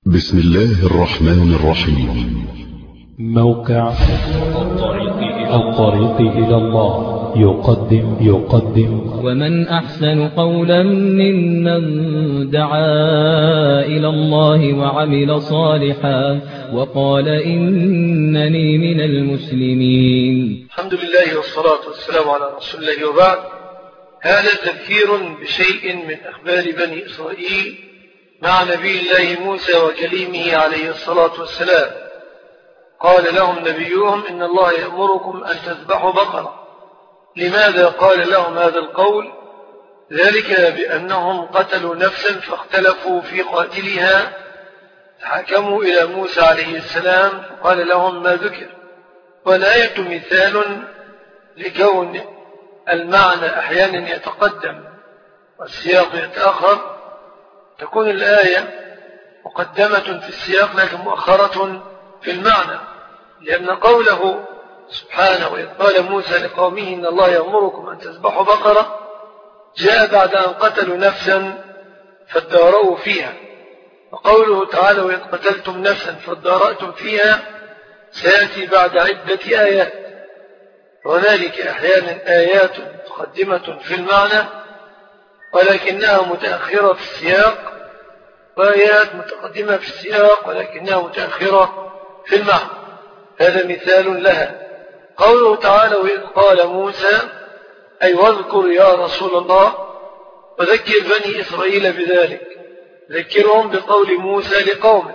بسم الله الرحمن الرحيم. موقع الطريق إلى الله يقدم ومن أحسن قولا ممن دعا إلى الله وعمل صالحا وقال إنني من المسلمين. الحمد لله والصلاة والسلام على رسول الله، وبعد. هذا تذكير بشيء من أخبار بني إسرائيل مع نبي الله موسى وكليمه عليه الصلاة والسلام. قال لهم نبيهم إن الله يأمركم أن تذبحوا بقرة. لماذا قال لهم هذا القول؟ ذلك بأنهم قتلوا نفسا فاختلفوا في قاتلها، حكموا إلى موسى عليه السلام فقال لهم ما ذكر. والآية مثال لكون المعنى أحيانا يتقدم والسياق يتأخر. تكون الآية مقدمة في السياق لكن مؤخرة في المعنى، لأن قوله سبحانه وإذ قال موسى لقومه إن الله يأمركم أن تذبحوا بقرة جاء بعد أن قتلوا نفسا فاداروا فيها، وقوله تعالى وإذ قتلتم نفسا فادارأتم فيها سيأتي بعد عدة آيات. وذلك أحيانا آيات مقدمة في المعنى ولكنها متأخرة في السياق، وآيات متقدمة في السياق ولكنها متأخرة في المعنى. هذا مثال لها. قوله تعالى وإذ قال موسى أي واذكر يا رسول الله وذكر بني إسرائيل بذلك، ذكرهم بقول موسى لقومه،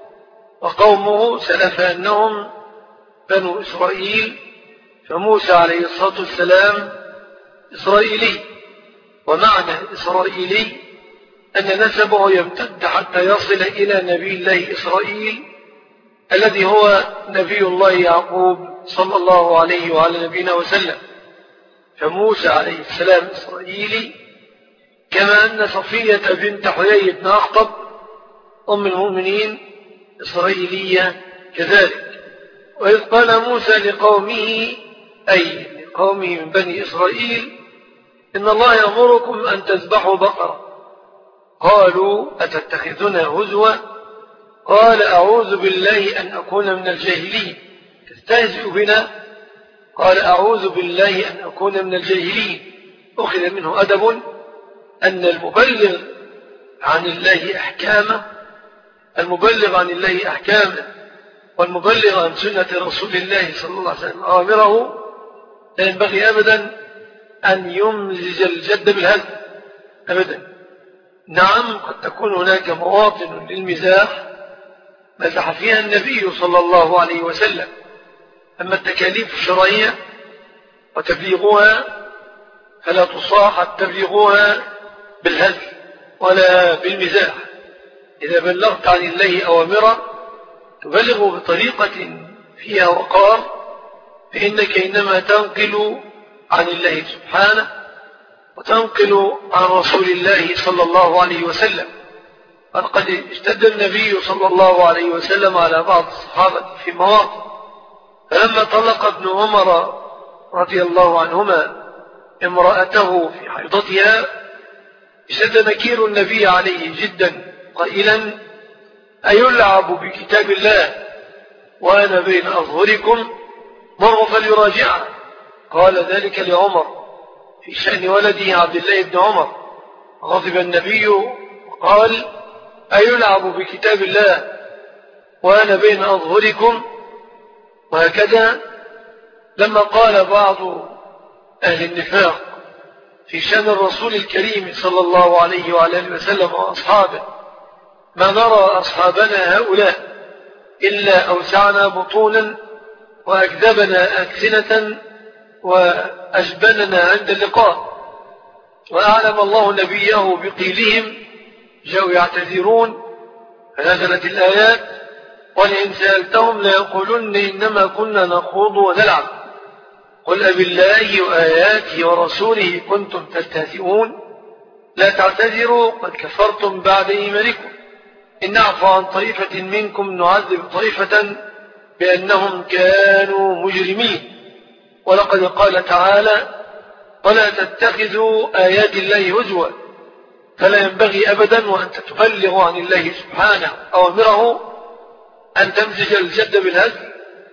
وقومه سلف أنهم بنو إسرائيل، فموسى عليه الصلاة والسلام إسرائيلي. ومعنى إسرائيلي أن نسبه يمتد حتى يصل إلى نبي الله إسرائيل الذي هو نبي الله يعقوب صلى الله عليه وعلى نبينا وسلم. فموسى عليه السلام إسرائيلي، كما أن صفية بنت حيي بن أخطب أم المؤمنين إسرائيلية كذلك. وإذ قال موسى لقومه أي لقومه من بني إسرائيل إن الله يأمركم أن تذبحوا بقرة. قالوا أتتخذنا هزوا؟ قال أعوذ بالله أن أكون من الجاهلين. تستهزئ بنا؟ قال أعوذ بالله أن أكون من الجاهلين. أخذ منه أدب أن المبلغ عن الله أحكامه والمبلغ عن سنة رسول الله صلى الله عليه وسلم أوامره لا ينبغي أبدا أن يمزج الجد بالهزل أبدا. نعم، قد تكون هناك مواطن للمزاح مزح فيها النبي صلى الله عليه وسلم، أما التكاليف الشرعية وتبليغها فلا تصاحب تبليغها بالهزل ولا بالمزاح. إذا بلغت عن الله أوامره تبلغ بطريقة فيها وقار، فإنك إنما تنقل عن الله سبحانه وتنقل عن رسول الله صلى الله عليه وسلم. وقد اشتد النبي صلى الله عليه وسلم على بعض الصحابة في مواطن، فلما طلق ابن عمر رضي الله عنهما امرأته في حيضتها اشتد نكير النبي عليه جدا قائلا أيلعب بكتاب الله وأنا بين أظهركم؟ مر فليراجعه. قال ذلك لعمر في شأن ولده عبد الله بن عمر. غضب النبي وقال أيلعب بكتاب الله وأنا بين أظهركم؟ وهكذا لما قال بعض أهل النفاق في شأن الرسول الكريم صلى الله عليه وعلى آله وسلم وأصحابه ما نرى أصحابنا هؤلاء إلا أوسعنا بطونا وأكذبنا ألسنة وأجبننا عند اللقاء. وأعلم الله نبيه بقيلهم جاءوا يعتذرون، فنزلت الآيات ولئن سألتهم ليقولن إنما كنا نخوض ونلعب قل أبالله وآياته ورسوله كنتم تستهزئون لا تعتذروا قد كفرتم بعد إيمانكم إن نعفو عن طائفة منكم نعذب طائفة بأنهم كانوا مجرمين. ولقد قال تعالى ولا تتخذوا آيات الله هزوا فلا ينبغي أبدا وأنت تبلغ عن الله سبحانه أوامره أن تمزج الجد بالهزل،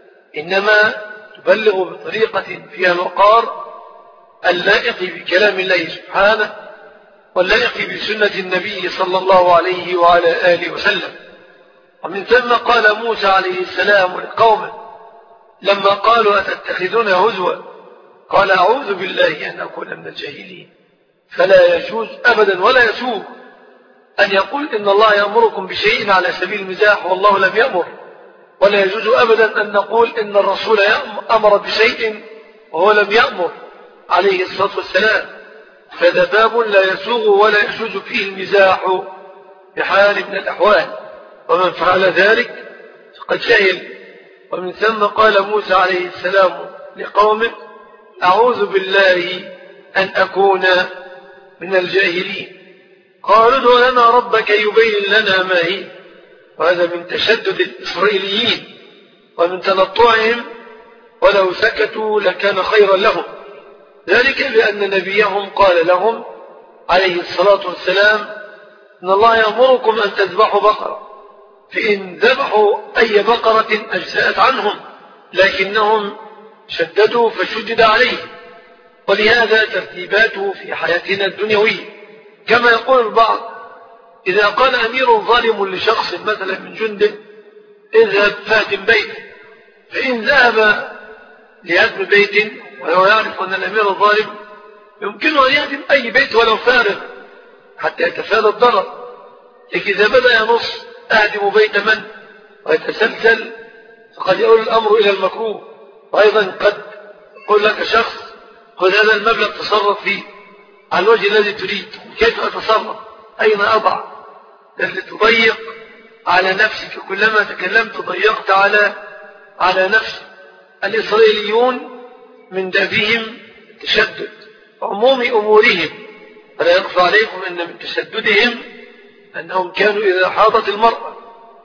إنما تبلغ بطريقة فيها الوقار اللائق بكلام الله سبحانه واللائق بسنة النبي صلى الله عليه وعلى آله وسلم. ومن ثم قال موسى عليه السلام لقومه لما قالوا أتتخذون هزوا قال أعوذ بالله أن أكون من الجاهلين. فلا يجوز أبدا ولا يسوغ أن يقول إن الله يأمركم بشيء على سبيل المزاح والله لم يأمر، ولا يجوز أبدا أن نقول إن الرسول أمر بشيء وهو لم يأمر عليه الصلاة والسلام. فهذا باب لا يسوغ ولا يجوز فيه المزاح بحال من الأحوال، ومن فعل ذلك فقد جهل. ومن ثم قال موسى عليه السلام لقومه أعوذ بالله أن أكون من الجاهلين. قالوا ادع لنا ربك يبين لنا ما هي. وهذا من تشدد الإسرائيليين ومن تنطعهم، ولو سكتوا لكان خيرا لهم، ذلك بأن نبيهم قال لهم عليه الصلاة والسلام إن الله يأمركم أن تذبحوا بقرة، فإن ذبحوا أي بقرة أجزأت عنهم، لكنهم شددوا فشدد عليهم. ولهذا ترتيباته في حياتنا الدنيوية كما يقول البعض إذا قال أمير ظالم لشخص مثلا من جنده اذهب فاهدم بيته، فإن ذهب لهدم بيت وهو يعرف أن الأمير الظالم يمكنه أن يهدم أي بيت ولو فارغ حتى يتفادى الضرر، لكن إذا بدأ ينص أهدم بيت من ويتسلسل فقد يؤول الأمر إلى المكروه. وأيضا قد يقول لك شخص خذ هذا المبلغ تصرف فيه على الوجه الذي تريد. كيف أتصرف؟ أين أضع؟ الذي تضيق على نفسك، كلما تكلمت ضيقت على نفسك. الإسرائيليون من دافهم تشدد عموم أمورهم، فلا يخفى عليكم أن من تشددهم أنهم كانوا إذا حاضت المرأة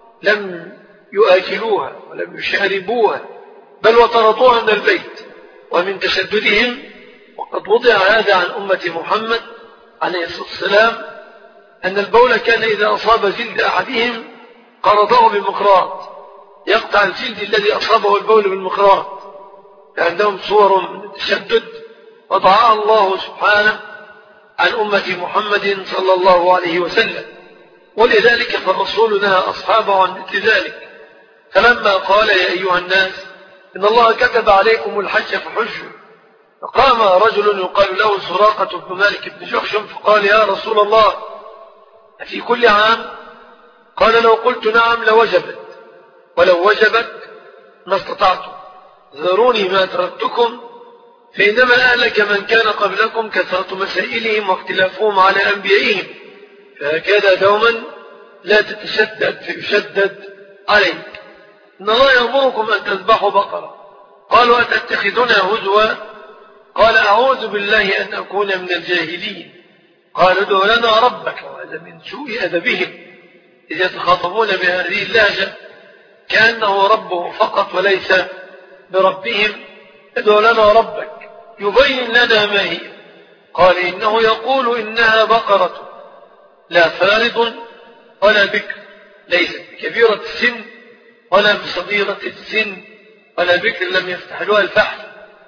لم يؤكلوها ولم يشاربوها بل وطردوها من البيت. ومن تشددهم وقد وضع هذا عن أمة محمد عليه الصلاة والسلام أن البول كان إذا أصاب جلد أحدهم قرضه بالمخراط، يقطع الجلد الذي أصابه البول بالمخراط. عندهم صور من التشدد وضعها الله سبحانه عن أمة محمد صلى الله عليه وسلم. ولذلك فالرسول نهى أصحابه عن مثل ذلك، فلما قال يا أيها الناس إن الله كتب عليكم الحج فحجوا، فقام رجل يقال له سراقة بن مالك بن جحشم فقال يا رسول الله في كل عام؟ قال لو قلت نعم لوجبت، ولو وجبت ما استطعتم، ذروني ما تركتكم، فإنما أهلك من كان قبلكم كثرة مسائلهم واختلافهم على أنبيائهم، فهكذا دوما لا تتشدد فيشدد عليك. إن الله يأمركم أن تذبحوا بقرة. قالوا أتتخذنا هزوا؟ قال أعوذ بالله أن أكون من الجاهلين. قال ادع لنا ربك. وهذا من سوء أدبهم إذ يتخاطبون بهذه اللهجة كأنه ربه فقط وليس بربهم. ادع لنا ربك يبين لنا ما هي. قال إنه يقول إنها بقرة لا فارض ولا بكر، ليست بكبيرة السن ولا بصغيرة السن ولا بكر لم يفتح لها الفحل،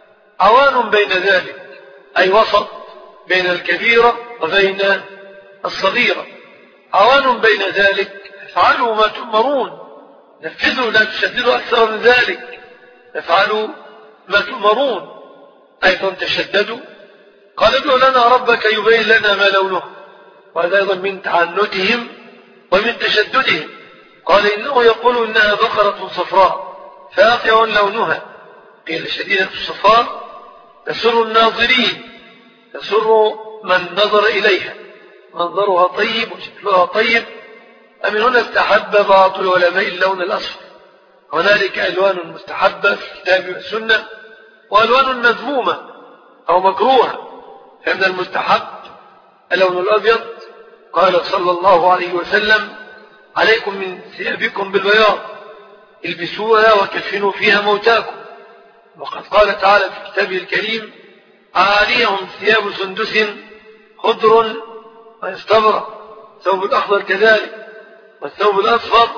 عوان بين ذلك، أي وسط بين الكبيرة وبين الصغيرة، عوان بين ذلك. افعلوا ما تؤمرون، نفذوا لا تشددوا أكثر من ذلك، افعلوا ما تؤمرون. أيضا تشددوا. قال ادع لنا ربك يبين لنا ما لونه، وهذا أيضا من تعنتهم ومن تشددهم. قال إنه يقول إنها بقرة صفراء فاقع لونها، قيل شديدة الصفار تسر الناظرين، تسر من نظر إليها، منظرها طيب وشكلها طيب. ومن هنا استحب بعض العلماء اللون الأصفر. هنالك ألوان مستحبة في الكتاب والسنة وألوان مذمومة أو مكروهة. فمن المستحب اللون الأبيض، قال صلى الله عليه وسلم عليكم من ثيابكم بالبياض البسوها وكفنوا فيها موتاكم. وقد قال تعالى في كتابه الكريم عاليهم ثياب سندس خضر ويستبرق، الثوب الأخضر كذلك، والثوب الأصفر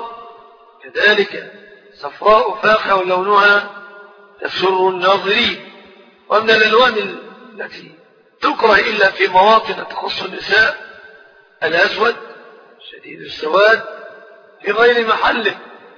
كذلك صفراء فاقع ولونها تسر الناظرين. ومن الألوان التي تكره إلا في مواطن تخص النساء الأسود شديد السواد في غير محله،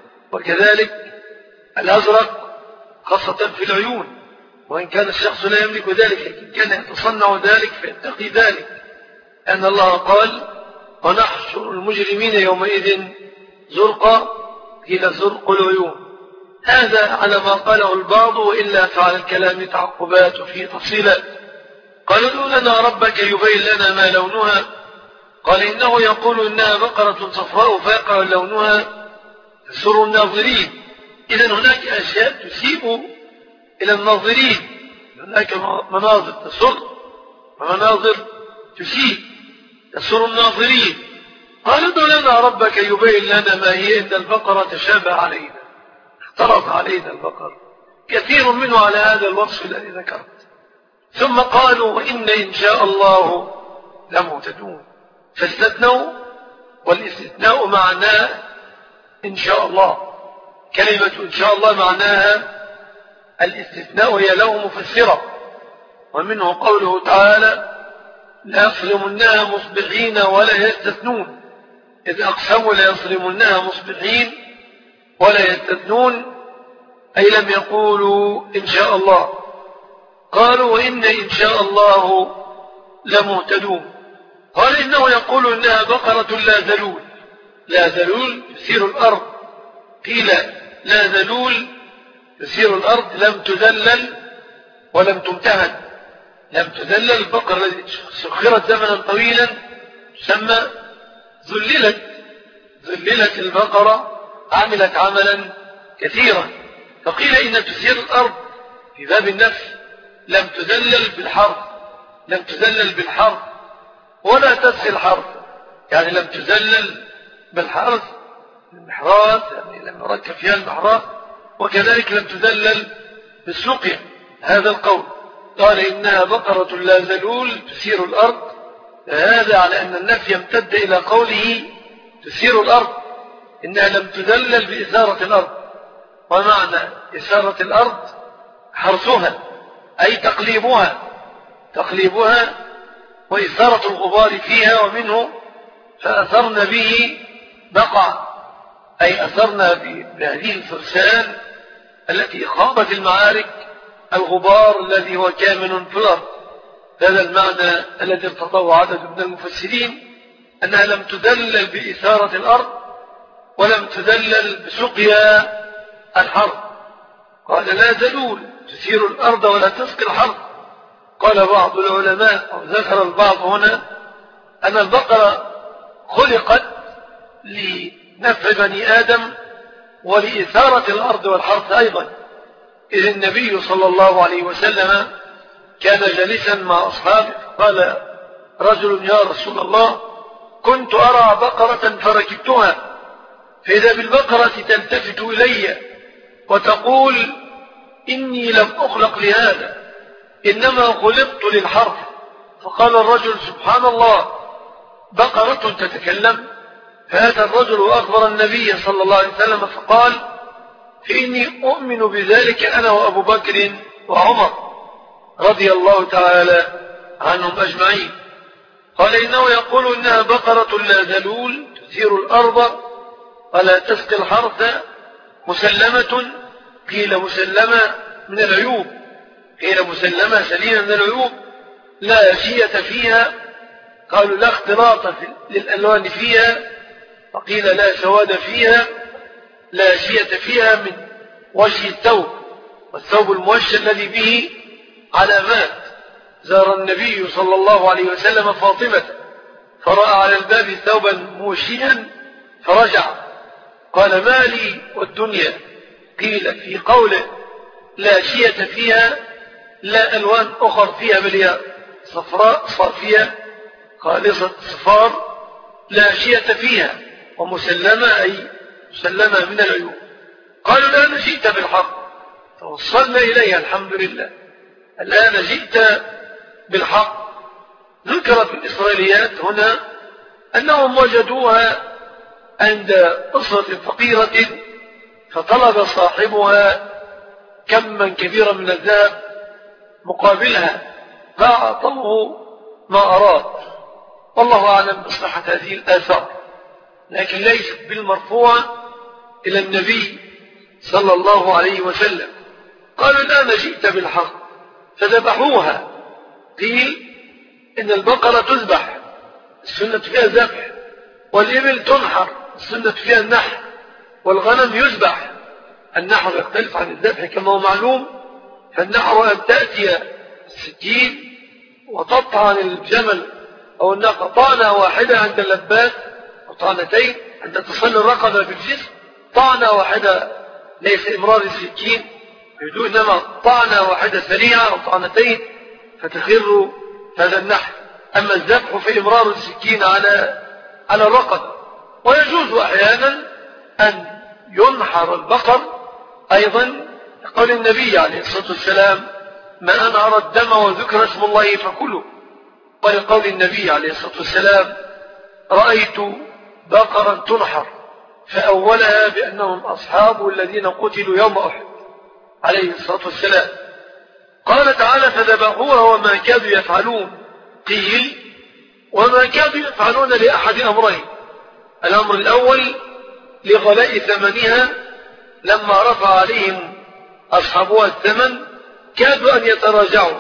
وكذلك الأزرق خاصة في العيون، وإن كان الشخص لا يملك ذلك لكن كان يتصنع ذلك فيتقي ذلك، أن الله قال ونحشر المجرمين يومئذ زرقا، قيل زرق العيون. هذا على ما قاله البعض، وإلا فعلى الكلام تعقبات وفيه تفصيلات. قالوا ادع لنا ربك يبين لنا ما لونها، قال إنه يقول إنها بقرة صفراء فاقع لونها تسر الناظرين. إذن هناك أشياء تسيء إلى الناظرين، هناك مناظر تسر ومناظر تسيء تسر الناظرين. قال ادع لنا ربك يبين لنا ما هي، إن البقرة تشابه علينا، اختلط علينا البقر كثير منه على هذا الوصف الذي ذكرت. ثم قالوا وإن إن شاء الله لمهتدون، فاستثنوا، والاستثناء معناه إن شاء الله. كلمة إن شاء الله معناها الاستثناء، هي له مفسرة، ومنه قوله تعالى لا يصرمنها مصبحين ولا يستثنون، إذ أقسموا لا يصرمنها مصبحين ولا يستثنون، أي لم يقولوا إن شاء الله. قالوا وإن إن شاء الله لمهتدون. قال إنه يقول إنها بقرة لا ذلول، لا ذلول تثير الأرض، قيل لا ذلول تثير الأرض لم تذلل ولم تمتهن. لم تذلل البقرة التي سخرت زمنا طويلا تسمى ذللت البقرة، عملت عملا كثيرا. فقيل إن تثير الأرض في باب النفس، لم تذلل بالحرف، لم تذلل بالحرف ولا تسقي الحرف، يعني لم تذلل بالحرف المحراث، يعني لم يركب فيها المحراث، وكذلك لم تذلل بالسقيا. هذا القول قال إنها بقرة لا ذلول تثير الأرض، هذا على أن النفي يمتد إلى قوله تثير الأرض، إنها لم تذلل بإثارة الأرض. ومعنى إثارة الأرض حرثها، أي تقليبها وإثارة الغبار فيها، ومنه فأثرن به بقع، أي أثرنا بهذه الفرسان التي خاضت المعارك الغبار الذي هو كامن في الأرض. هذا المعنى الذي ارتضاه عدد من المفسرين، أنها لم تدلل بإثارة الأرض ولم تدلل بسقيا الحرث. قال لا ذلول تثير الأرض ولا تسقي الحرث. قال بعض العلماء أو ذكر البعض هنا أن البقرة خلقت لنفع بني آدم ولإثارة الأرض والحرث أيضا، إذ النبي صلى الله عليه وسلم كان جالسا مع أصحابه، قال رجل يا رسول الله كنت أرى بقرة فركبتها، فإذا بالبقرة تلتفت إلي وتقول إني لم أخلق لهذا، إنما خلقت للحرث. فقال الرجل سبحان الله، بقرة تتكلم؟ فأتى الرجل وأخبر النبي صلى الله عليه وسلم فقال فإني أؤمن بذلك أنا وأبو بكر وعمر رضي الله تعالى عنهم أجمعين. قال إنه يقول إنها بقرة لا ذلول تثير الأرض ولا تسقي الحرث مسلمة، قيل مسلمة من العيوب، قيل مسلمة سليمة من العيوب، لا شية فيها، قالوا لا اختلاط للألوان فيها، وقيل لا سواد فيها، لا شية فيها من وجه الثوب، والثوب الموشى الذي به علامات. زار النبي صلى الله عليه وسلم فاطمة فرأى على الباب ثوبا موشيا فرجع، قال ما لي والدنيا؟ قيل في قوله لا شية فيها لا ألوان أخر فيها، بل هي صفراء صافية خالصة صفار، لا شية فيها، ومسلمة أي مسلمة من العيوب. قالوا الآن جئت بالحق، توصلنا إليها الحمد لله، الآن جئت بالحق. ذكرت الإسرائيليات هنا أنهم وجدوها عند أسرة فقيرة فطلب صاحبها كما كبيرا من الذهب مقابلها فأعطوه ما أراد. والله أعلم بصحة هذه الآثار، لكن ليست بالمرفوعة إلى النبي صلى الله عليه وسلم. قالوا الآن جئت بالحق فذبحوها. قيل إن البقرة تذبح، السنة فيها ذبح، والإبل تنحر، السنة فيها النحر، والغنم يذبح. النحر يختلف عن الذبح كما هو معلوم، فالنحر أن تأتي السكين وتطعن الجمل أو الناقة طعنة واحدة عند اللبات، وطعنتين عند تصل الرقبة بالجسم، طعنة واحدة ليس إمرار السكين بدون، إنما طعنة واحدة سريعة أو طعنتين فتخر هذا النحر. أما الذبح فإمرار السكين على الرقبة. ويجوز أحيانا أن ينحر البقر أيضا، قال النبي عليه الصلاة والسلام: ما أنهر الدم وذكر اسم الله فكلوا. ولقول النبي عليه الصلاة والسلام: رأيت بقرا تنحر فأولها بأنهم أصحاب الذين قتلوا يوم أحد عليه الصلاة والسلام. قال تعالى: فذبحوها وما كادوا يفعلون. قيل: وما كادوا يفعلون لأحد أمرين: الأمر الأول لغلاء ثمنها، لما رفع عليهم أصحابها الثمن كادوا أن يتراجعوا.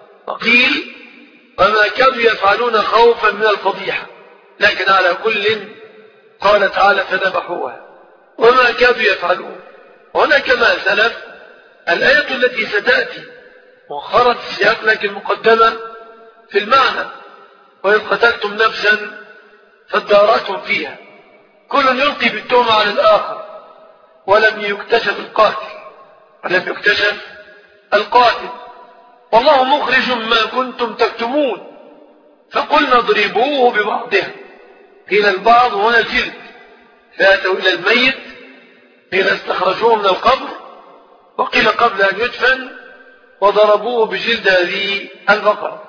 وقيل: وما كادوا يفعلون خوفا من الفضيحة. لكن على كل قال تعالى: فذبحوها وما كادوا يفعلون. هنا كما سلف الآية التي ستأتي مؤخرة السياق لكن مقدمة في المعنى: وإذ قتلتم نفسا فادارأتم فيها. كل يلقي بالتهمة على الآخر ولم يكتشف القاتل، والله مخرج ما كنتم تكتمون. فقلنا اضربوه ببعضها. قيل البعض هنا الجلد، فأتوا إلى الميت، قيل استخرجوه من القبر، وقيل قبل أن يدفن وضربوه بجلد هذه البقرة.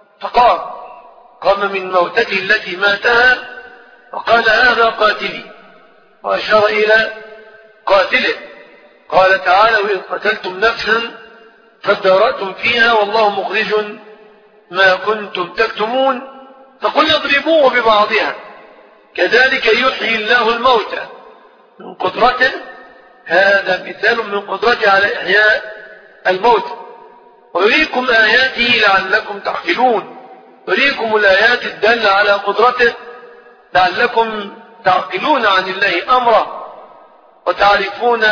قام من موتته التي ماتها وقال: هذا قاتلي، وأشار إلى قاتله. قال تعالى: وإذ قتلتم نفسا فادارأتم فيها والله مخرج ما كنتم تكتمون. فقل اضربوه ببعضها كذلك يحيي الله الموتى من قدرته. هذا مثال من قدرته على إحياء الموتى. ويريكم آياته لعلكم تعقلون. يريكم الآيات الدالة على قدرته لعلكم تعقلون عن الله أمره وتعرفون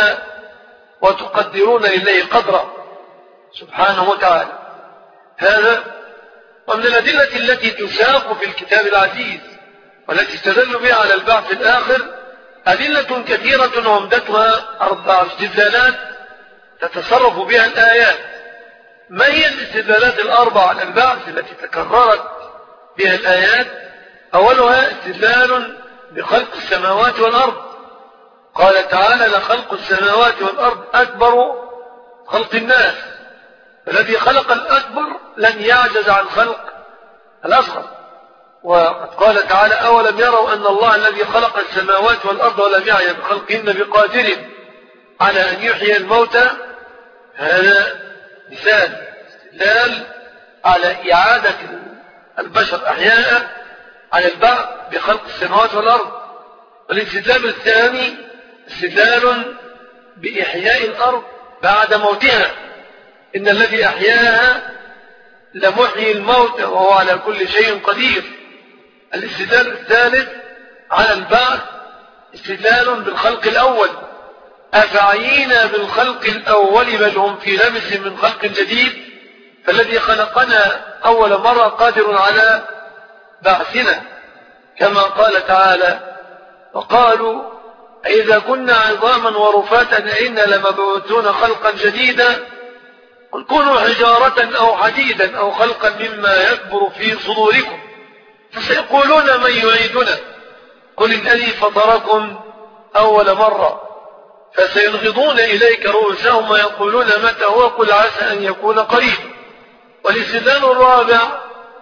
وتقدرون لله قدره سبحانه وتعالى. هذا ومن الأدلة التي تساق في الكتاب العزيز والتي استدل بها على البعث الآخر أدلة كثيرة وعمدتها 4 استدلالات تتصرف بها الآيات. ما هي الاستدلالات 4 على البعث التي تكررت بها الآيات؟ أولها استدلال بخلق السماوات والأرض. قال تعالى: لخلق السماوات والأرض أكبر خلق الناس. الذي خلق الأكبر لن يعجز عن خلق الأصغر. وقد قال تعالى: أولم يروا أن الله الذي خلق السماوات والأرض ولم يعي بخلقهن بقادر على أن يحيي الموتى. هذا مثال استدلال على إعادة البشر أحياء على البعث بخلق السماوات والأرض. والاستدلال الثاني استدلال بإحياء الأرض بعد موتها. إن الذي أحياها لمحيي الموت وهو على كل شيء قدير. الاستدلال الثالث على البعث استدلال بالخلق الأول. أفعينا بالخلق الأول بل هم في لبس من خلق جديد. فالذي خلقنا أول مرة قادر على بعثنا، كما قال تعالى: وقالوا أئذا كنا عظاما ورفاتا أئنا لمبعوثون خلقا جديدا قل كونوا حجارة أو حديدا أو خلقا مما يكبر في صدوركم فسيقولون من يعيدنا قل الذي فطركم أول مرة فسينغضون إليك رؤوسهم ويقولون متى هو قل عسى أن يكون قريب. والاستدلال الرابع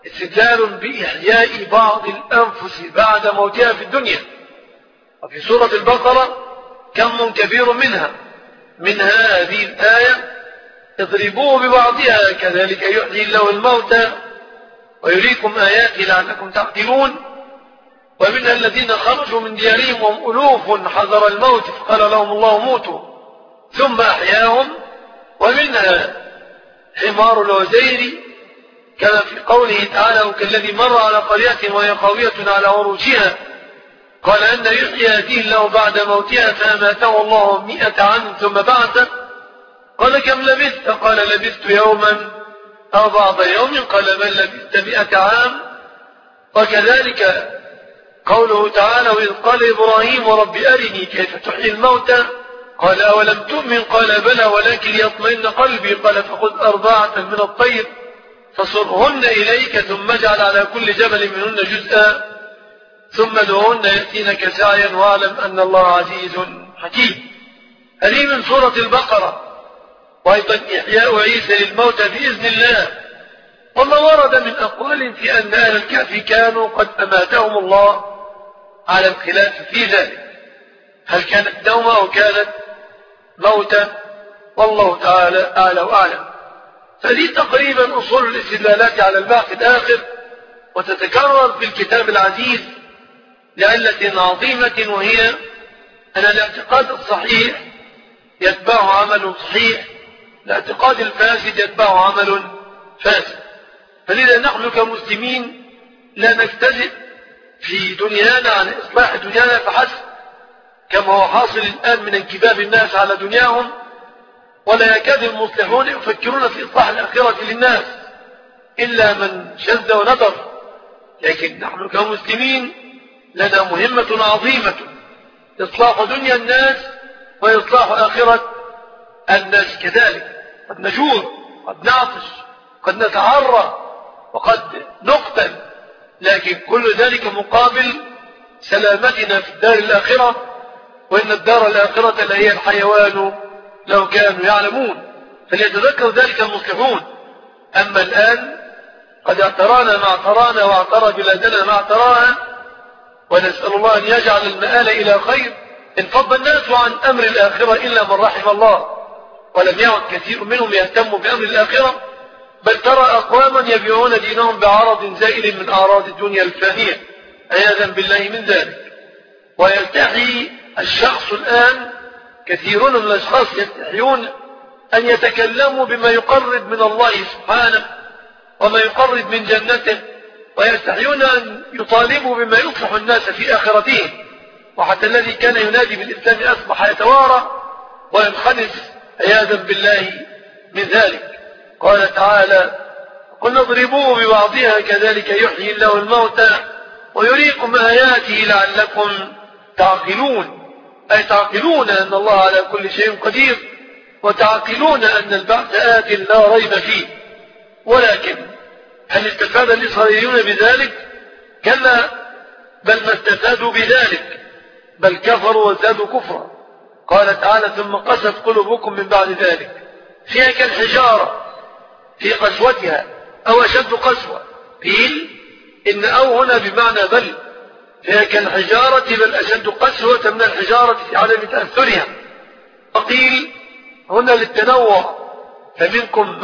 استدلال بإحياء بعض الأنفس بعد موتها في الدنيا. وفي سورة البقرة كم كبير منها هذه الآية اضربوه ببعضها كذلك يحيي الله الموتى ويريكم آياته لعلكم تعقلون. ومنها الذين خرجوا من ديارهم وهم ألوف حذر الموت فقال لهم الله موتوا ثم أحياهم. ومنها حمار الوزير كما في قوله تعالى وكالذي مر على قرية وهي خاوية على عروشها قال أن يحيي هذه الله بعد موتها فأماته الله 100 عام ثم بعثه قال كم لبثت قال لبثت يوما أو بعض يوم قال بل لبثت 100 عام. وكذلك قوله تعالى وإذ قال إبراهيم رب أرني كيف تحيي الموتى قال أولم تؤمن قال بلى ولكن ليطمئن قلبي قال فخذ 4 من الطير فصرهن إليك ثم اجعل على كل جبل منهن جزءا ثم ادعوهن يأتينك سعيا واعلم أن الله عزيز حكيم. هذه من سورة البقرة. وأيضا إحياء عيسى للموتى بإذن الله. وما ورد من أقوال في أن أهل الكهف كانوا قد أماتهم الله على الخلاف في ذلك هل كانت نومة أو كانت موتا والله تعالى أعلى وأعلم. فدي تقريبا أصول الاستدلالات على البعث الآخر وتتكرر في الكتاب العزيز لعلة عظيمة وهي أن الاعتقاد الصحيح يتبعه عمل صحيح الاعتقاد الفاسد يتبعه عمل فاسد. فلذا نحن كمسلمين لا نجتزئ في دنيانا عن إصلاح دنيانا فحسب كما هو حاصل الآن من انكباب الناس على دنياهم ولا يكاد المصلحون يفكرون في إصلاح الآخرة للناس إلا من شذ ونظر. لكن نحن كمسلمين لنا مهمة عظيمة إصلاح دنيا الناس وإصلاح آخرة الناس كذلك. قد نجور قد نعطش قد نتعرى وقد نقتل لكن كل ذلك مقابل سلامتنا في الدار الآخرة وإن الدار الآخرة لهي الحيوان لو كانوا يعلمون فليتذكر ذلك المصلحون. أما الآن قد اعترانا ما اعترانا واعترى بلادنا ما اعتراها ونسأل الله أن يجعل المآل إلى خير. انفض الناس عن أمر الآخرة إلا من رحم الله ولم يعد كثير منهم يهتم بأمر الآخرة بل ترى أقواما يبيعون دينهم بعرض زائل من أعراض الدنيا الفانية عياذا بالله من ذلك. ويستحي الشخص الآن كثيرون من الأشخاص يستحيون أن يتكلموا بما يقرب من الله سبحانه وما يقرب من جنته ويستحيون أن يطالبوا بما يصلح الناس في آخرتهم. وحتى الذي كان ينادي بالإسلام أصبح يتوارى وينخنس عياذا بالله من ذلك. قال تعالى قل اضربوه ببعضها كذلك يحيي الله الموتى ويريكم آياته لعلكم تعقلون أي تعقلون أن الله على كل شيء قدير وتعقلون أن البعث آت لا ريب فيه. ولكن هل استفاد الإسرائيليون بذلك؟ كلا بل ما استفادوا بذلك بل كفروا وزادوا كفرا. قال تعالى ثم قست قلوبكم من بعد ذلك فيها كالحجارة في قسوتها أو أشد قسوة. قيل إن أو هنا بمعنى بل فيها كالحجارة بل أشد قسوة من الحجارة في عدم تأثرها. وقيل هنا للتنوع فمنكم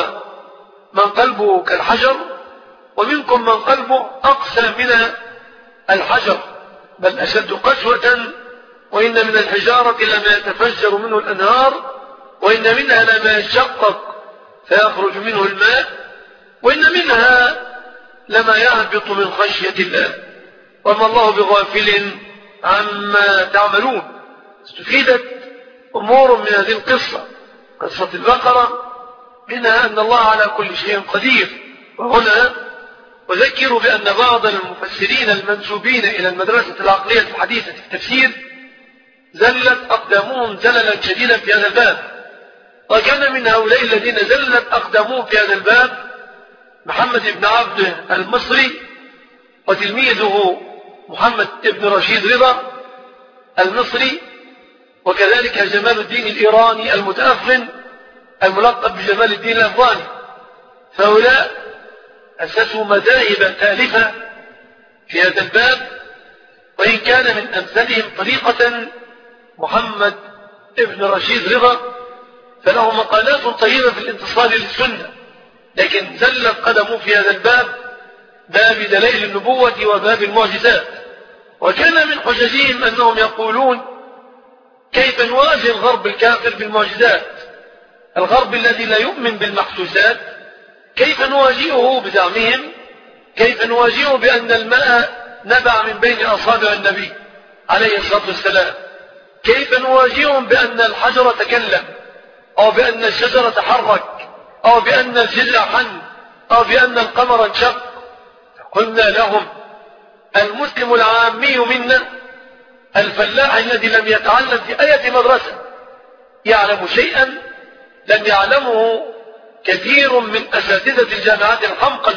من قلبه كالحجر ومنكم من قلبه أقسى من الحجر بل أشد قسوة وإن من الحجارة لما يتفجر منه الأنهار وإن منها لما يشقق فيخرج منه الماء وإن منها لما يهبط من خشية الله وما الله بغافل عما تعملون. استفيدت أمور من هذه القصة قصة البقرة منها أن الله على كل شيء قدير. وهنا أذكر بأن بعض المفسرين المنسوبين إلى المدرسة العقلية الحديثة في التفسير زلت أقدامهم زللا شديدا في هذا الباب. وكان من هؤلاء الذين زلت أقدامهم في هذا الباب محمد بن عبد المصري وتلميذه محمد بن رشيد رضا المصري وكذلك جمال الدين الإيراني المتأفن الملقب بجمال الدين الأفغاني. فهؤلاء أسسوا مذاهب تالفة في هذا الباب، وإن كان من أمثلهم طريقة محمد ابن رشيد رضا، فله مقالات طيبة في الانتصار للسنة، لكن زلت قدمه في هذا الباب، باب دلائل النبوة وباب المعجزات. وكان من حججهم أنهم يقولون كيف نواجه الغرب الكافر بالمعجزات، الغرب الذي لا يؤمن بالمحسوسات كيف نواجهه بزعمهم، كيف نواجهه بأن الماء نبع من بين أصابع النبي عليه الصلاة والسلام، كيف نواجههم بأن الحجر تكلم، أو بأن الشجرة تحرك، أو بأن الجذع حن، أو بأن القمر انشق. قلنا لهم المسلم العامي منا، الفلاح الذي لم يتعلم في أي مدرسة يعلم شيئا لم يعلمه كثير من أساتذة الجامعات الحمقى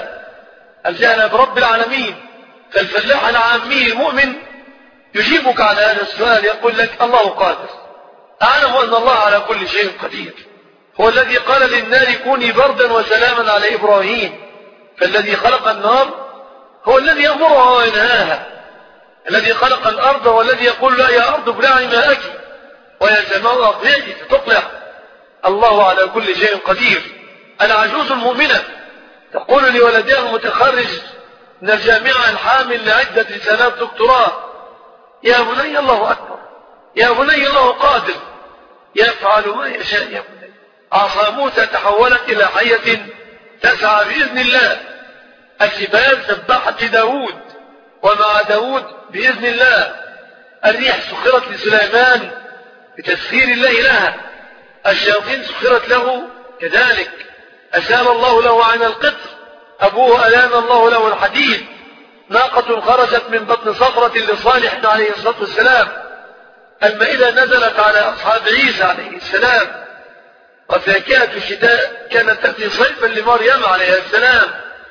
الجهلة برب العالمين. فالفلاح العامي المؤمن يجيبك على هذا السؤال، يقول لك الله قادر، أعلم أن الله على كل شيء قدير، هو الذي قال للنار كوني بردا وسلاما على إبراهيم، فالذي خلق النار هو الذي يأمرها وينهاها، الذي خلق الأرض والذي يقول لا يا أرض ابلعي ماءك ويا سماء أقلعي فتقلع. الله على كل شيء قدير. العجوز المؤمنة تقول لولدها المتخرج من الجامعة الحامل لعدة رسالات دكتوراه يا بني الله أكبر، يا بني الله قادر، يفعل ما يشاء يا بني. عصا موسى تحولت إلى حية تسعى بإذن الله، الجبال سبحت لداود ومع داود بإذن الله، الريح سخرت لسليمان بتسخير الله لها، الشياطين سخرت له كذلك، أسال الله له عين القطر، أبوه ألان الله له الحديد، ناقة خرجت من بطن صخرة لصالح عليه الصلاة والسلام، المائدة نزلت على أصحاب عيسى عليه السلام، وفاكهة الشتاء كانت تأتي صيفا لمريم عليه السلام،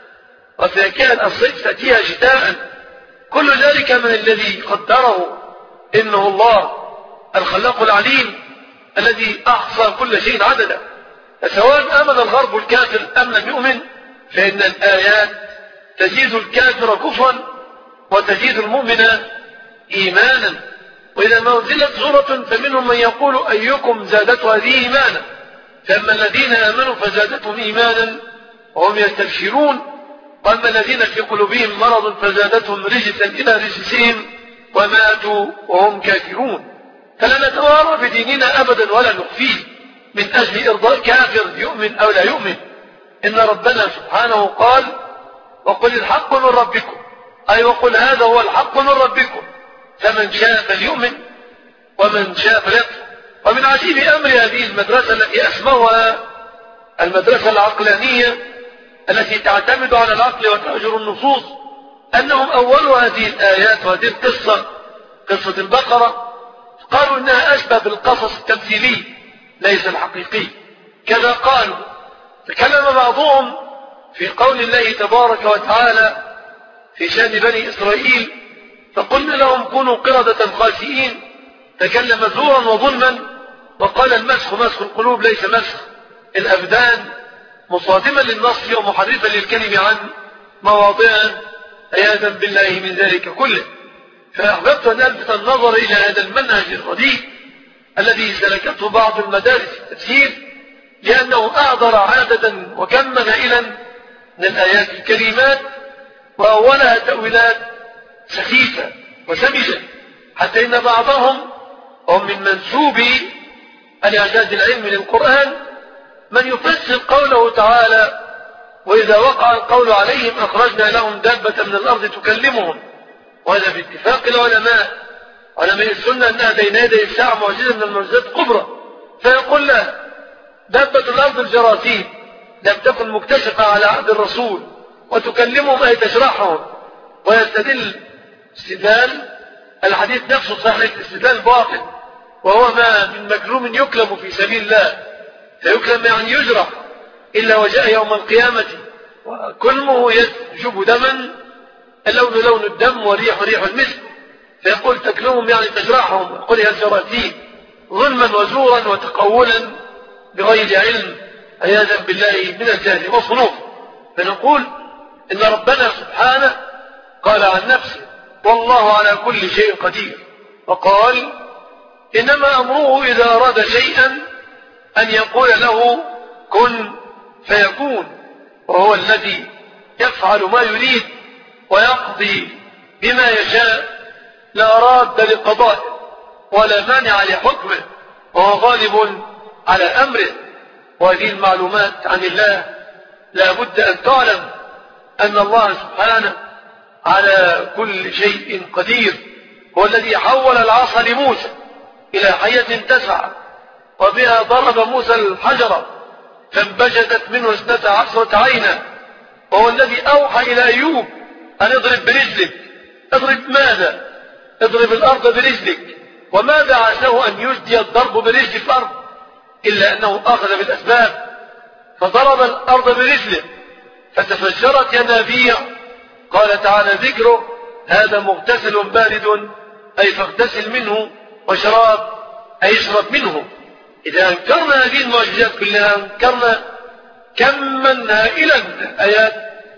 وفاكهة الصيف تأتيها شتاء. كل ذلك من الذي قدره، إنه الله الخلاق العليم الذي أحصى كل شيء عددا. فسواء آمن الغرب الكافر أم لم يؤمن، فإن الآيات تزيد الكافر كفرا وتزيد المؤمن إيمانا. وإذا ما أنزلت سورة فمنهم من يقول أيكم زادته هذه إيمانا، فأما الذين آمنوا فزادتهم إيمانا وهم يستبشرون، وأما الذين في قلوبهم مرض فزادتهم رجسا إلى رجسهم وماتوا وهم كافرون. فلا نتوارى بديننا أبدا ولا نخفيه من أجل إرضاء كافر يؤمن أو لا يؤمن. إن ربنا سبحانه قال وقل الحق من ربكم، أي وقل هذا هو الحق من ربكم، فمن شاء فليؤمن ومن شاء فليكفر. ومن عجيب أمر هذه المدرسة التي أسموها المدرسة العقلانية التي تعتمد على العقل وتهجر النصوص، أنهم أولوا هذه الآيات وهذه القصة، قصة البقرة، قالوا إنها أشبه بالقصص التمثيلي ليس الحقيقي. كذا قالوا. تكلم بعضهم في قول الله تبارك وتعالى في شأن بني إسرائيل فقلنا لهم كونوا قردة خاسئين، تكلم زورا وظلما، وقال المسخ مسخ القلوب ليس مسخ الأبدان، مصادما للنص ومحرفا للكلم عن مواضعه، عياذا بالله من ذلك كله. فأحببت أن ألفت النظر إلى هذا المنهج الرديء الذي سلكته بعض المدارس التفسير، لأنه أعذر عادة وكم هائلا من الآيات الكريمات، وأولها تأويلات سخيفة وسمجة، حتى إن بعضهم هم من منسوبي الإعجاز العلمي للقرآن من يفسر قوله تعالى وإذا وقع القول عليهم أخرجنا لهم دابة من الأرض تكلمهم، وهذا باتفاق العلماء علماء السنة أنها بين يدي الساعة معجزة من المعجزات الكبرى. فيقول له دابة الأرض الجراثيم لم تكن مكتشفة على عهد الرسول وتكلمهم أي تشرحهم، ويستدل استدلال الحديث نفسه صحيح استدلال باطل، وهو ما من مكلوم يكلم في سبيل الله، فيكلم يعني يجرح، إلا وجاء يوم القيامة وكلمه يشب دما، اللون لون الدم وريح ريح المسك، فيقول تكلمهم يعني تجرحهم، يقول يا الجراثيم ظلما وزورا وتقولا بغير علم، عياذا بالله من الجهل والصنوف. فنقول إن ربنا سبحانه قال عن نفسه والله على كل شيء قدير، وقال إنما أمره إذا أراد شيئا أن يقول له كن فيكون، وهو الذي يفعل ما يريد ويقضي بما يشاء، لا راد لقضائه ولا مانع لحكمه، وهو غالب على أمره. وهذه المعلومات عن الله لا بد أن تعلم أن الله سبحانه على كل شيء قدير. هو الذي حول العصا لموسى إلى حية تسعى، وبها ضرب موسى الحجر فانبجست منه 12 عينا. وهو الذي أوحى إلى أيوب أن اضرب برجلك. اضرب ماذا؟ اضرب الأرض برجلك. وماذا عساه أن يجدي الضرب برجل في الأرض إلا أنه أخذ بالأسباب، فضرب الأرض برجله فتفجرت ينابيع. قال تعالى ذكره هذا مغتسل بارد، أي فاغتسل منه، وشراب أي اشرب منه. إذا أنكرنا هذه المعجزات كلها أنكرنا كما هائلا من الآيات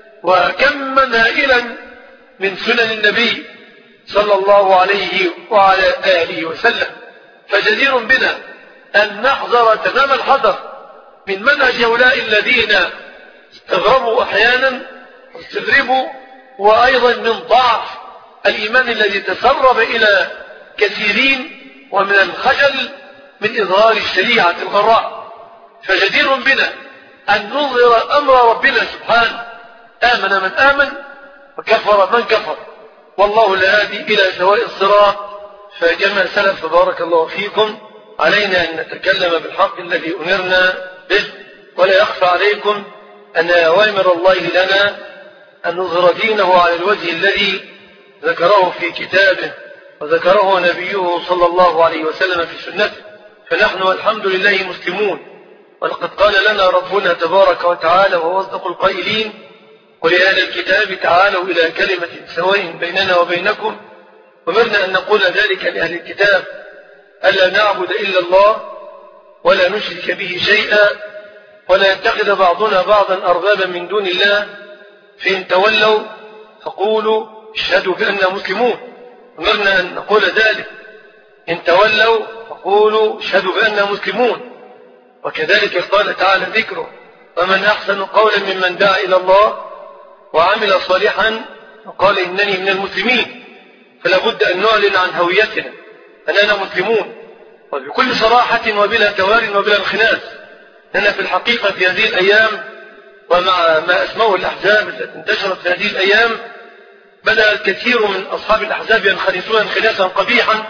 وكما هائلا من سنن النبي صلى الله عليه وعلى آله وسلم. فجدير بنا أن نحذر تمام الحذر من منهج هؤلاء الذين استغربوا أحيانا واستغربوا، وأيضا من ضعف الإيمان الذي تسرب إلى كثيرين، ومن الخجل من إظهار الشريعة الغراء. فجدير بنا أن نظهر أمر ربنا سبحانه، آمن من آمن وكفر من كفر، والله الهادي إلى سواء الصراط. فكما سلف بارك الله فيكم علينا أن نتكلم بالحق الذي أمرنا به، ولا يخفى عليكم أن أوامر الله لنا أن نظهر دينه على الوجه الذي ذكره في كتابه وذكره نبيه صلى الله عليه وسلم في سنته. فنحن والحمد لله مسلمون، ولقد قال لنا ربنا تبارك وتعالى وهو أصدق القائلين ولأهل الكتاب تعالوا إلى كلمة سواء بيننا وبينكم. أمرنا أن نقول ذلك لأهل الكتاب ألا نعبد إلا الله ولا نشرك به شيئا ولا يتخذ بعضنا بعضا أربابا من دون الله، فإن تولوا فقولوا اشهدوا بأننا مسلمون. أمرنا أن نقول ذلك، إن تولوا فقولوا اشهدوا بأننا مسلمون. وكذلك قال تعالى ذكره ومن أحسن قولا ممن دعا إلى الله وعمل صالحا وقال إنني من المسلمين. فلا بد أن نعلن عن هويتنا أننا مسلمون، وبكل صراحة وبلا توار وبلا انخناس. لأن في الحقيقة في هذه الأيام ومع ما أسموه الأحزاب التي انتشرت في هذه الأيام بدأ الكثير من أصحاب الأحزاب ينخنسون انخناسا قبيحا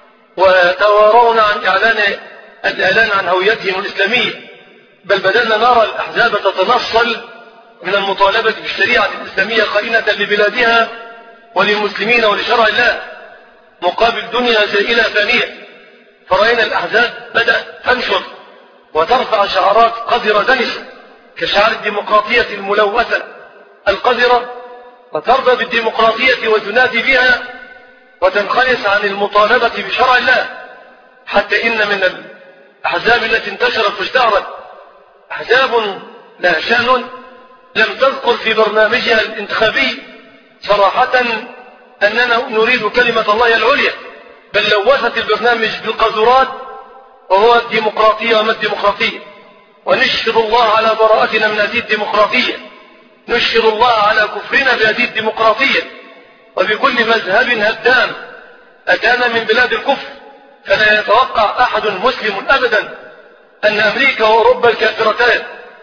ويتوارون عن الإعلان عن هويتهم الإسلامية، بل بدأنا نرى الأحزاب تتنصل من المطالبة بالشريعة الإسلامية قائمة لبلادها وللمسلمين ولشرع الله مقابل دنيا زائلة فانية. فرأينا الأحزاب بدأت تنشر وترفع شعارات قذرة دنسة كشعار الديمقراطية الملوثة القذرة، وترضى بالديمقراطية وتنادي بها وتنخلص عن المطالبة بشرع الله. حتى إن من الأحزاب التي انتشرت واشتهرت أحزاب لها شأن لم تذكر في برنامجها الانتخابي صراحة أننا نريد كلمة الله العليا، بل لوثت البرنامج بالقذورات وهو الديمقراطية وما الديمقراطية. ونشهد الله على براءتنا من هذه الديمقراطية، نشهد الله على كفرنا بهذه الديمقراطية وبكل مذهب هدام أتانا من بلاد الكفر. فلا يتوقع أحد مسلم أبدا أن أمريكا وأوروبا الكافرتان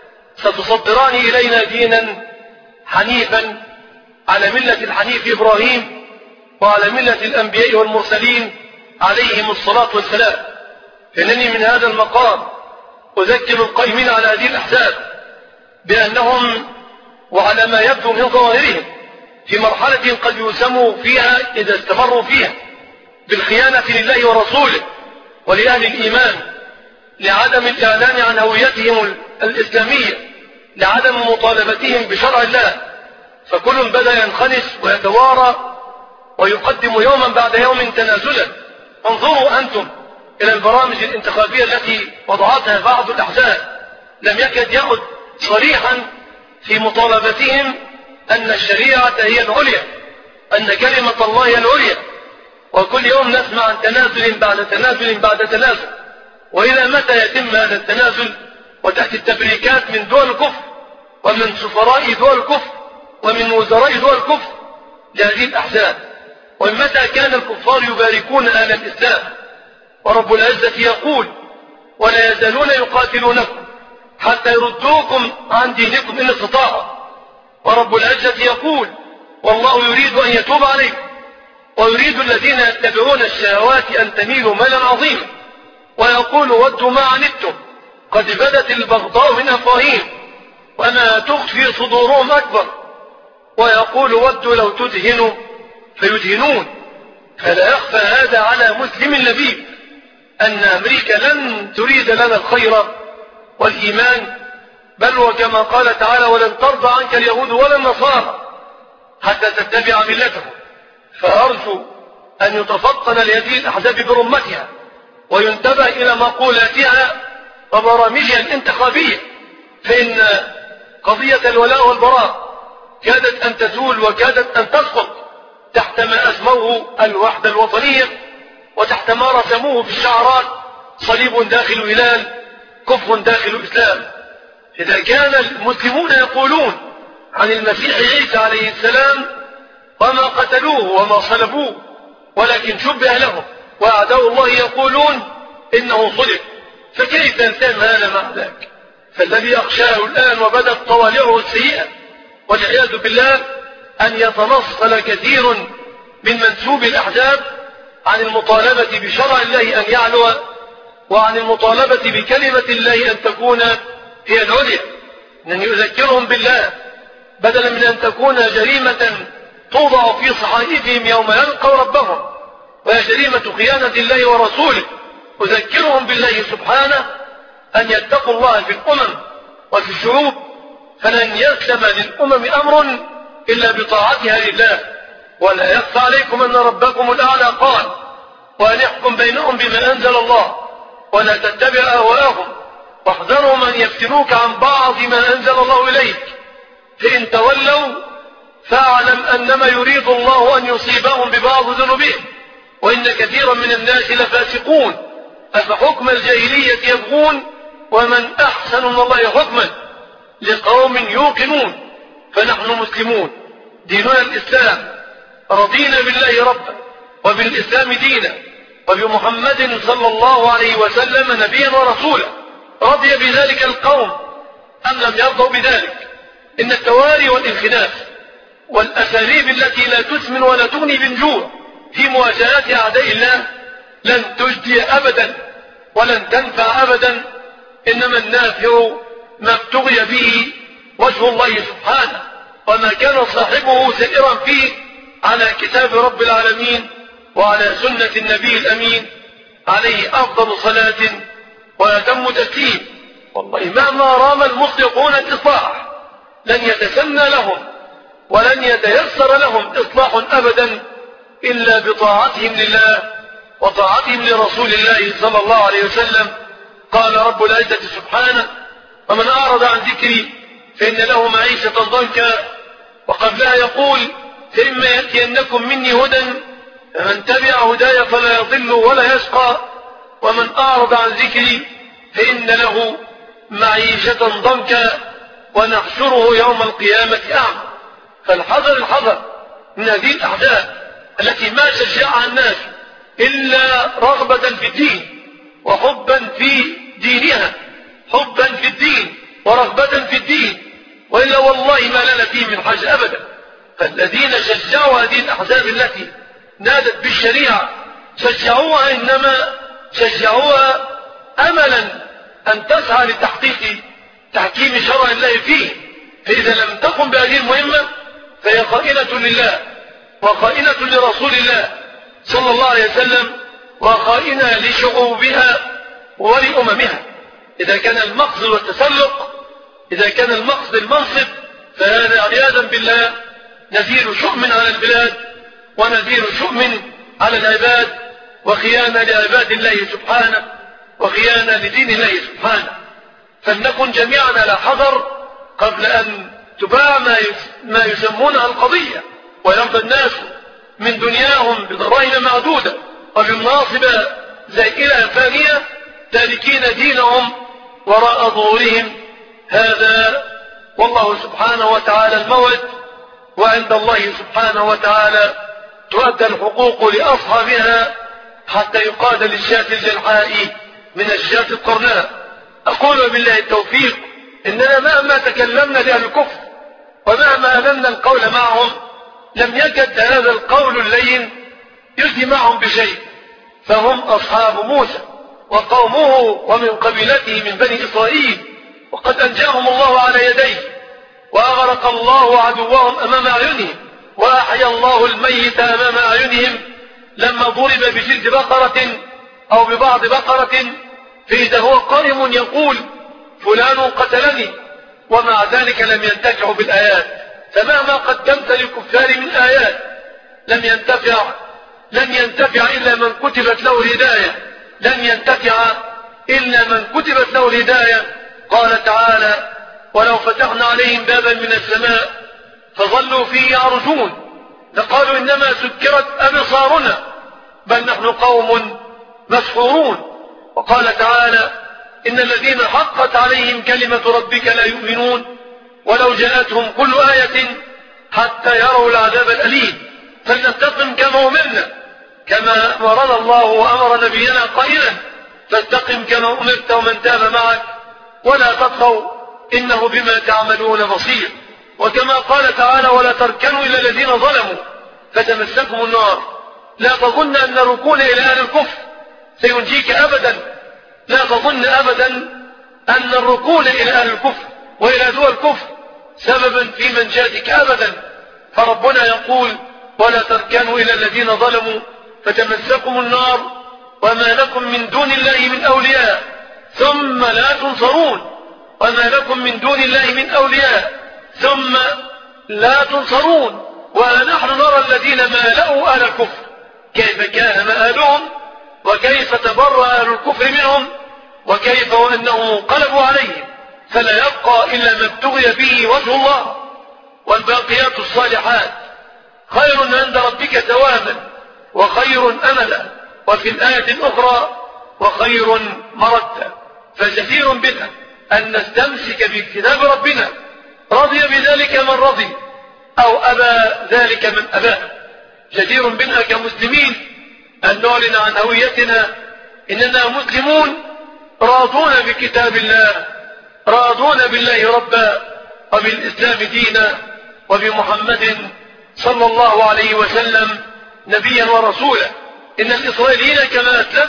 ستصدران إلينا دينا حنيفا على ملة الحنيف إبراهيم وعلى ملة الأنبياء والمرسلين عليهم الصلاة والسلام. فإنني من هذا المقام أذكر القائمين على هذه الأحزاب بأنهم وعلى ما يبدو من ظواهرهم في مرحلة قد يسموا فيها إذا استمروا فيها بالخيانة لله ورسوله ولأهل الإيمان، لعدم الإعلان عن هويتهم الإسلامية، لعدم مطالبتهم بشرع الله. فكل بدأ ينخنس ويتوارى ويقدم يوما بعد يوم تنازلا. انظروا أنتم إلى البرامج الانتخابية التي وضعتها بعض الأحزاب، لم يكد يعد صريحا في مطالبتهم أن الشريعة هي العليا، أن كلمة الله هي العليا. وكل يوم نسمع عن تنازل بعد تنازل بعد تنازل، وإلى متى يتم هذا التنازل وتأتي التبريكات من دول الكفر ومن سفراء دول الكفر ومن وزراء دول الكفر لهذه الأحزاب؟ ومن متى كان الكفار يباركون أهل الإسلام؟ ورب العزة يقول: ولا يزالون يقاتلونكم حتى يردوكم عن دينكم إن استطاعوا. ورب العزة يقول: والله يريد أن يتوب عليكم ويريد الذين يتبعون الشهوات أن تميلوا ميلا عظيما. ويقول: ودوا ما عنتم قد بدت البغضاء من أفواههم وما تخفي صدورهم أكبر. ويقول: ودوا لو تدهنوا فيدهنون. فلا يخفى هذا على مسلم لبيب أن أمريكا لن تريد لنا الخير والإيمان، بل وكما قال تعالى: ولن ترضى عنك اليهود ولا النصارى حتى تتبع ملتهم. فأرجو أن يتفطن لهذه الأحزاب برمتها وينتبه إلى مقولاتها وبرامجها الانتخابية، فإن قضية الولاء والبراء كادت أن تزول وكادت أن تسقط تحت ما أسموه الوحدة الوطنية، وتحت ما رسموه في الشعارات: صليب داخل هلال، كفر داخل إسلام. إذا كان المسلمون يقولون عن المسيح عيسى عليه السلام: وما قتلوه وما صلبوه ولكن شبه لهم، وأعداء الله يقولون إنه صلب، فكيف ينتم هذا مع ذاك؟ فالذي أخشاه الآن وبدت طوالعه السيئة والعياذ بالله أن يتنصل كثير من منسوب الأحزاب عن المطالبة بشرع الله أن يعلو، وعن المطالبة بكلمة الله أن تكون هي العليا، أن يذكرهم بالله بدلا من أن تكون جريمة توضع في صحائفهم يوم يلقوا ربهم، وهي جريمة خيانة الله ورسوله. أذكرهم بالله سبحانه أن يتقوا الله في الأمم وفي الشعوب، فلن يسلم للأمم أمر إلا بطاعتها لله. ولا يخفى عليكم أن ربكم الأعلى قال: وأن يحكم بينهم بما أنزل الله ولا تتبع أهواءهم واحذرهم أن يفتنوك عن بعض ما أنزل الله إليك، فإن تولوا فاعلم أنما يريد الله أن يصيبهم ببعض ذنوبهم وإن كثيرا من الناس لفاسقون أفحكم الجاهلية يبغون ومن أحسن من الله حكما لقوم يوقنون. فنحن مسلمون، ديننا الإسلام، رضينا بالله ربا وبالإسلام دينا وبمحمد صلى الله عليه وسلم نبيا ورسولا. رضي بذلك القوم أم لم يرضوا بذلك؟ إن التواري والانخناف والأساليب التي لا تسمن ولا تغني من جوع في مواجهة أعداء الله لن تجدي أبدا ولن تنفع أبدا، إنما النافع ما ابتغي به وجه الله سبحانه، وما كان صاحبه سائرا فيه على كتاب رب العالمين وعلى سنة النبي الأمين عليه أفضل صلاة وأتم تسليم. والله مهما رام المصلحون الإصلاح لن يتسنى لهم ولن يتيسر لهم إصلاح أبدا إلا بطاعتهم لله وطاعتهم لرسول الله صلى الله عليه وسلم. قال رب العزة سبحانه: ومن أعرض عن ذكري فإن له معيشة ضنكا. وقبلها يقول: فإما يأتينكم مني هدى فمن تبع هداي فلا يضل ولا يشقى ومن أعرض عن ذكري فإن له معيشة ضنكا ونحشره يوم القيامة أعمى. فالحذر الحذر من هذه الأحداث التي ما شجعها الناس إلا رغبة في الدين وحبا في دينها، حبا في الدين ورغبة في الدين، وإلا والله ما لنا فيه من حاجة أبدا. فالذين شجعوا هذه الأحزاب التي نادت بالشريعة شجعوها، إنما شجعوها أملا أن تسعى لتحقيق تحكيم شرع الله فيه، فإذا لم تقم بهذه المهمة فهي خائنة لله وخائنة لرسول الله صلى الله عليه وسلم وخائنة لشعوبها ولأممها. إذا كان المقصد والتسلق، إذا كان المقصد المنصب، فهذا عياذا بالله نذير شؤم على البلاد ونذير شؤم على العباد وخيانة لعباد الله سبحانه وخيانة لدين الله سبحانه. فلنكن جميعا على حذر قبل أن تباع ما يسمونها القضية، ويرضى الناس من دنياهم بدراهم معدودة وبمناصب زائلة فانية تاركين دينهم وراء ظهورهم. هذا والله سبحانه وتعالى الموعد، وعند الله سبحانه وتعالى تؤدى الحقوق لأصحابها حتى يقاد للشاة الجلحاء من الشاة القرناء. أقول بالله التوفيق إننا مهما تكلمنا لأهل الكفر ومهما ألمنا القول معهم لم يكد هذا القول اللين يجدي معهم بشيء، فهم أصحاب موسى وقومه ومن قبيلته من بني إسرائيل، وقد أنجاهم الله على يديه وأغرق الله عدوهم أمام أعينهم وأحيا الله الميت أمام أعينهم لما ضرب بجلد بقرة أو ببعض بقرة فإذا هو قائم يقول فلان قتلني، ومع ذلك لم ينتفعوا بالآيات. فمهما قدمت للكفار من آيات لم ينتفع إلا من كتبت له الهداية، لم ينتفع إلا من كتبت له الهداية. قال تعالى ولو فتحنا عليهم بابا من السماء فظلوا فيه يعرجون لقالوا إنما سكرت أبصارنا بل نحن قوم مسحورون. وقال تعالى إن الذين حقت عليهم كلمة ربك لا يؤمنون ولو جاءتهم كل آية حتى يروا العذاب الأليم. فلنستقم كما أمرنا، كما أمرنا الله وأمر نبينا قائلا فاستقم كما أمرت ومن تاب معك ولا تطغوا إنه بما تعملون بصير. وكما قال تعالى ولا تركنوا إلى الذين ظلموا فتمسكهم النار. لا تظن أن الركون إلى أهل الكفر سينجيك أبدا، لا تظن أبدا أن الركون إلى أهل الكفر وإلى دول الكفر سببا في منجاتك أبدا. فربنا يقول ولا تركنوا إلى الذين ظلموا فتمسكم النار وما لكم من دون الله من أولياء ثم لا تنصرون. وما لكم من دون الله من أولياء ثم لا تنصرون. ونحن نرى الذين مالأوا أهل الكفر كيف كان مآلهم وكيف تبرأ أهل الكفر منهم وكيف وأنهم قلبوا عليهم. فلا يبقى إلا ما ابتغي به وجه الله. والباقيات الصالحات خير عند ربك ثوابا وخير أملا. وفي الآية الأخرى وخير مردا. فجدير بنا أن نستمسك بكتاب ربنا رضي بذلك من رضي أو أبى ذلك من أبى. جدير بنا كمسلمين أن نعلن عن هويتنا إننا مسلمون راضون بكتاب الله، راضون بالله ربا وبالإسلام دينا وبمحمد صلى الله عليه وسلم نبيا ورسولا. إن الإسرائيليين كما أسلف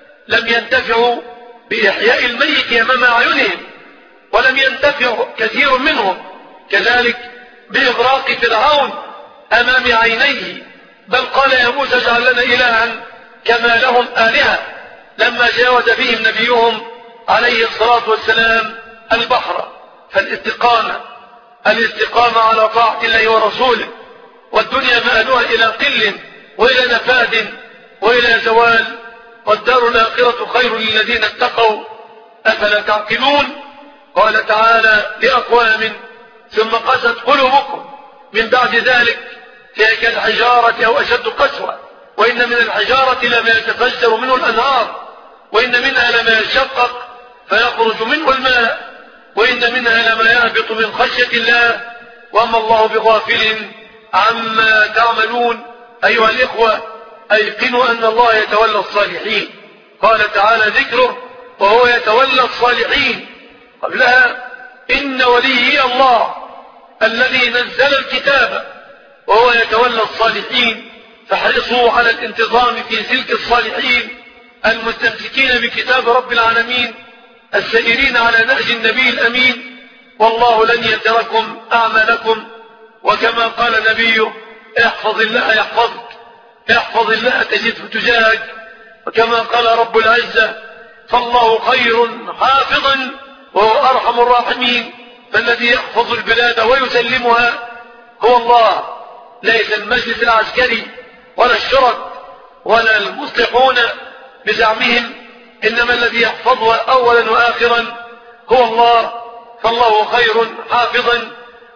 لم ينتفعوا بإحياء الميت أمام أعينهم، ولم ينتفع كثير منهم كذلك بإغراق فرعون أمام عينيه، بل قال يا موسى اجعل لنا إلها كما لهم آلهة لما جاوز بهم نبيهم عليه الصلاة والسلام البحر. فالاستقامة على طاعة الله ورسوله، والدنيا مآلها إلى قل وإلى نفاد وإلى زوال، والدار الآخرة خير للذين اتقوا أفلا تعقلون. قال تعالى لأقوام ثم قست قلوبكم من بعد ذلك فهي كالحجارة أو أشد قسوة وإن من الحجارة لما يتفجر منه الأنهار وإن منها لما يشقق فيخرج منه الماء وإن منها لما يهبط من خشية الله وما الله بغافل عما تعملون. أيها الإخوة أيقنوا أن الله يتولى الصالحين. قال تعالى ذكره وهو يتولى الصالحين. قبلها إن وليي الله الذي نزل الكتاب وهو يتولى الصالحين. فاحرصوا على الانتظام في سلك الصالحين المستمسكين بكتاب رب العالمين السائرين على نهج النبي الأمين، والله لن يتركم أعمالكم. وكما قال نبيه احفظ الله يحفظك، احفظ الله تجده تجاهك. وكما قال رب العزة فالله خير حافظا وهو أرحم الراحمين. فالذي يحفظ البلاد ويسلمها هو الله، ليس المجلس العسكري ولا الشرط ولا المصلحون بزعمهم، إنما الذي يحفظها أولا وآخرا هو الله. فالله خير حافظا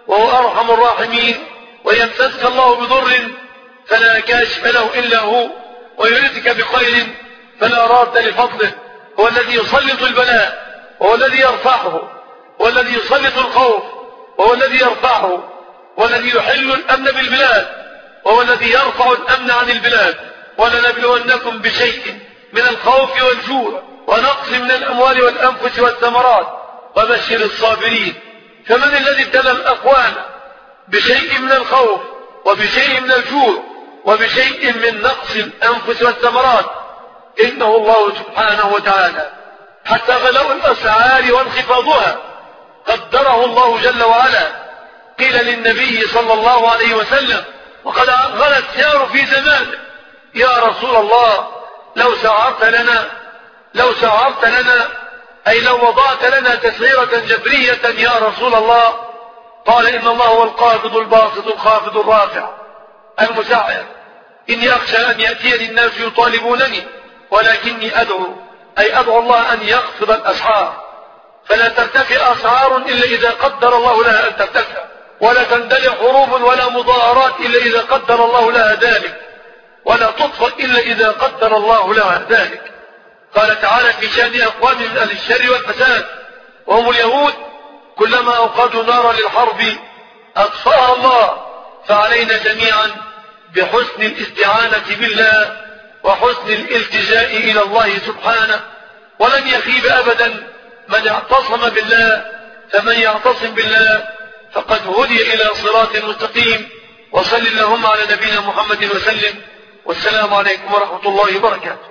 وهو أرحم الراحمين. ويمسسك الله بضر فلا كاشف له إلا هو، ويردك بخير فلا راد لفضله. هو الذي يسلط البلاء، وهو الذي يرفعه، والذي يسلط الخوف، وهو الذي يرفعه، والذي يحل الأمن بالبلاد، وهو الذي يرفع الأمن عن البلاد. ولنبلونكم بشيء من الخوف والجوع ونقص من الأموال والأنفس والثمرات وبشر الصابرين. فمن الذي ابتلى الأقوام بشيء من الخوف وبشيء من الجوع وبشيء من نقص الأنفس والثمرات؟ إنه الله سبحانه وتعالى. حتى غلاء الأسعار وانخفاضها قدره الله جل وعلا. قيل للنبي صلى الله عليه وسلم وقد غلى السعر في زمانه: يا رسول الله لو سعرت لنا أي لو وضعت لنا تسعيرة جبرية يا رسول الله. قال: إن الله هو القابض الباسط الخافض الرافع المسعر. إني أخشى أن يأتيني الناس يطالبونني ولكني أدعو الله أن يخفض الأسعار، فلا ترتفع أسعار إلا إذا قدر الله لها أن ترتفع، ولا تندلع حروب ولا مظاهرات إلا إذا قدر الله لها ذلك، ولا تطفئ إلا إذا قدر الله لها ذلك. قال تعالى في شأن أقوام من أهل الشر والفساد وهم اليهود: كلما أوقدوا نارا للحرب أطفأها الله. فعلينا جميعا بحسن الاستعانة بالله وحسن الالتجاء إلى الله سبحانه. ولن يخيب أبدا من اعتصم بالله، فمن يعتصم بالله فقد هدي إلى صراط مستقيم. وصل اللهم على نبينا محمد وسلم، والسلام عليكم ورحمة الله وبركاته.